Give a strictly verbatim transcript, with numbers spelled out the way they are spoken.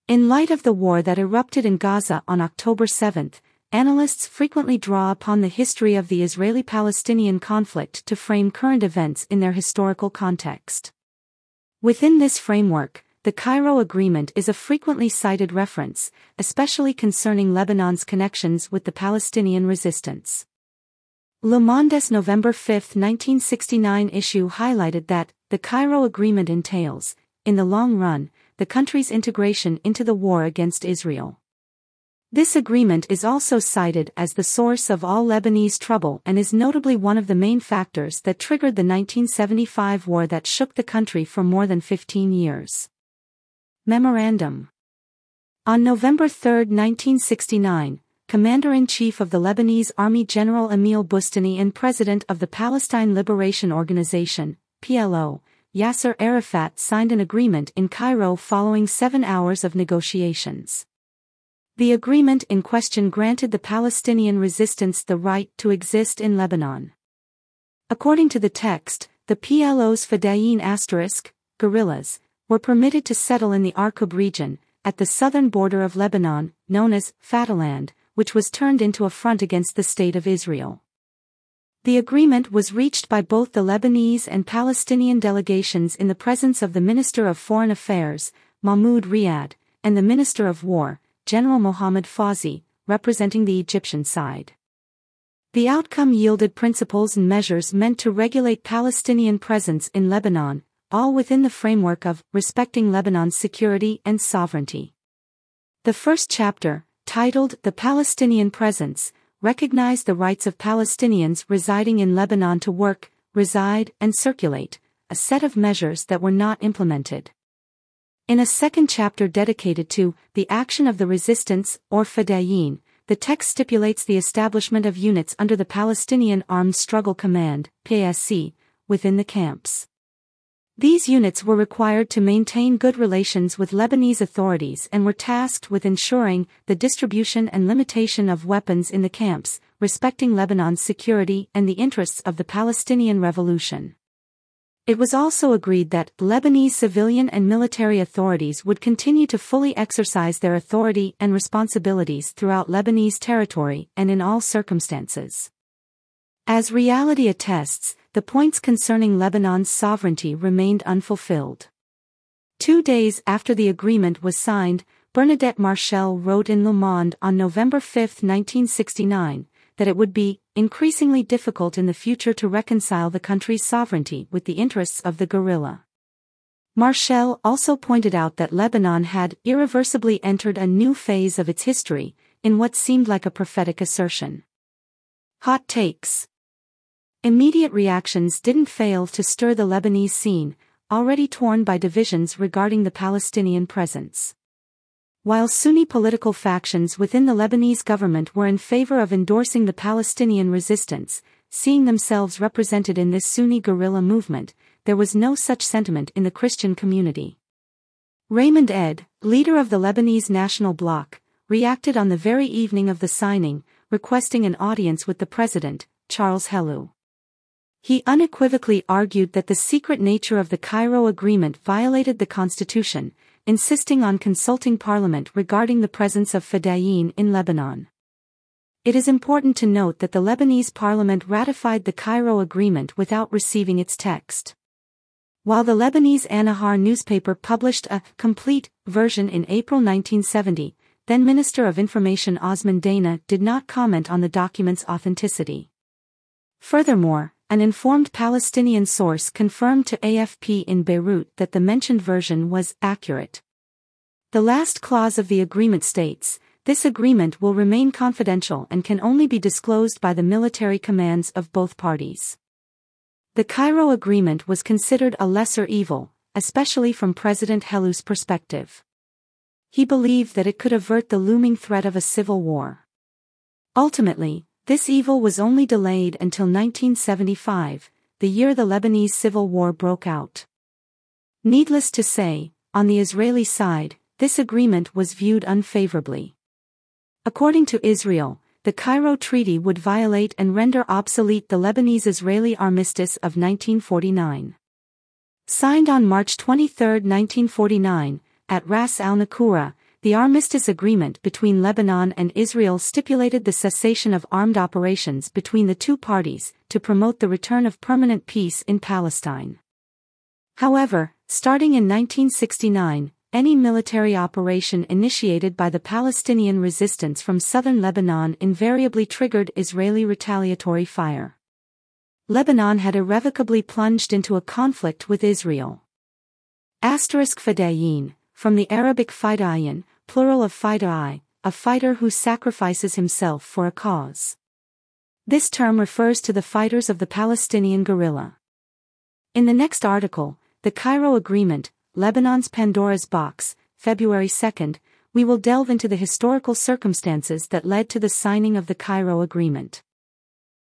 In light of the war that erupted in Gaza on October seventh, analysts frequently draw upon the history of the Israeli-Palestinian conflict to frame current events in their historical context. Within this framework, the Cairo Agreement is a frequently cited reference, especially concerning Lebanon's connections with the Palestinian resistance. Le Monde's November fifth nineteen sixty-nine issue highlighted that the Cairo Agreement entails, in the long run, the country's integration into the war against Israel. This agreement is also cited as the source of all Lebanese trouble and is notably one of the main factors that triggered the nineteen seventy-five war that shook the country for more than fifteen years. Memorandum. On November third nineteen sixty-nine, Commander-in-Chief of the Lebanese Army General Emil Bustani and President of the Palestine Liberation Organization, P L O, Yasser Arafat signed an agreement in Cairo following seven hours of negotiations. The agreement in question granted the Palestinian resistance the right to exist in Lebanon. According to the text, the P L O's Fedayeen asterisk, guerrillas, were permitted to settle in the Arqub region, at the southern border of Lebanon, known as Fataland, which was turned into a front against the State of Israel. The agreement was reached by both the Lebanese and Palestinian delegations in the presence of the Minister of Foreign Affairs, Mahmoud Riyad, and the Minister of War, General Mohammed Fawzi, representing the Egyptian side. The outcome yielded principles and measures meant to regulate Palestinian presence in Lebanon, all within the framework of respecting Lebanon's security and sovereignty. The first chapter, titled The Palestinian Presence, recognized the rights of Palestinians residing in Lebanon to work, reside, and circulate, a set of measures that were not implemented. In a second chapter dedicated to the action of the resistance, or Fedayeen, the text stipulates the establishment of units under the Palestinian Armed Struggle Command, P S C, within the camps. These units were required to maintain good relations with Lebanese authorities and were tasked with ensuring the distribution and limitation of weapons in the camps, respecting Lebanon's security and the interests of the Palestinian Revolution. It was also agreed that Lebanese civilian and military authorities would continue to fully exercise their authority and responsibilities throughout Lebanese territory and in all circumstances. As reality attests, the points concerning Lebanon's sovereignty remained unfulfilled. Two days after the agreement was signed, Bernadette Marchal wrote in Le Monde on November fifth nineteen sixty-nine, that it would be increasingly difficult in the future to reconcile the country's sovereignty with the interests of the guerrilla. Marchal also pointed out that Lebanon had irreversibly entered a new phase of its history, in what seemed like a prophetic assertion. Hot takes. Immediate reactions didn't fail to stir the Lebanese scene, already torn by divisions regarding the Palestinian presence. While Sunni political factions within the Lebanese government were in favor of endorsing the Palestinian resistance, seeing themselves represented in this Sunni guerrilla movement, there was no such sentiment in the Christian community. Raymond Ed, leader of the Lebanese National Bloc, reacted on the very evening of the signing, requesting an audience with the president, Charles Helou. He unequivocally argued that the secret nature of the Cairo Agreement violated the Constitution, insisting on consulting Parliament regarding the presence of Fedayeen in Lebanon. It is important to note that the Lebanese Parliament ratified the Cairo Agreement without receiving its text. While the Lebanese An-Nahar newspaper published a complete version in April nineteen seventy, then Minister of Information Osman Dana did not comment on the document's authenticity. Furthermore, an informed Palestinian source confirmed to A F P in Beirut that the mentioned version was accurate. The last clause of the agreement states, "This agreement will remain confidential and can only be disclosed by the military commands of both parties." The Cairo Agreement was considered a lesser evil, especially from President Helou's perspective. He believed that it could avert the looming threat of a civil war. Ultimately, this evil was only delayed until nineteen seventy-five, the year the Lebanese Civil War broke out. Needless to say, on the Israeli side, this agreement was viewed unfavorably. According to Israel, the Cairo Treaty would violate and render obsolete the Lebanese-Israeli armistice of nineteen forty-nine. Signed on March twenty-third nineteen forty-nine, at Ras al-Nakura, The Armistice Agreement between Lebanon and Israel stipulated the cessation of armed operations between the two parties to promote the return of permanent peace in Palestine. However, starting in nineteen sixty-nine, any military operation initiated by the Palestinian resistance from southern Lebanon invariably triggered Israeli retaliatory fire. Lebanon had irrevocably plunged into a conflict with Israel. Asterisk Fadayin, from the Arabic Fida'in, plural of Fida'i, a fighter who sacrifices himself for a cause. This term refers to the fighters of the Palestinian guerrilla. In the next article, The Cairo Agreement, Lebanon's Pandora's Box, February second, we will delve into the historical circumstances that led to the signing of the Cairo Agreement.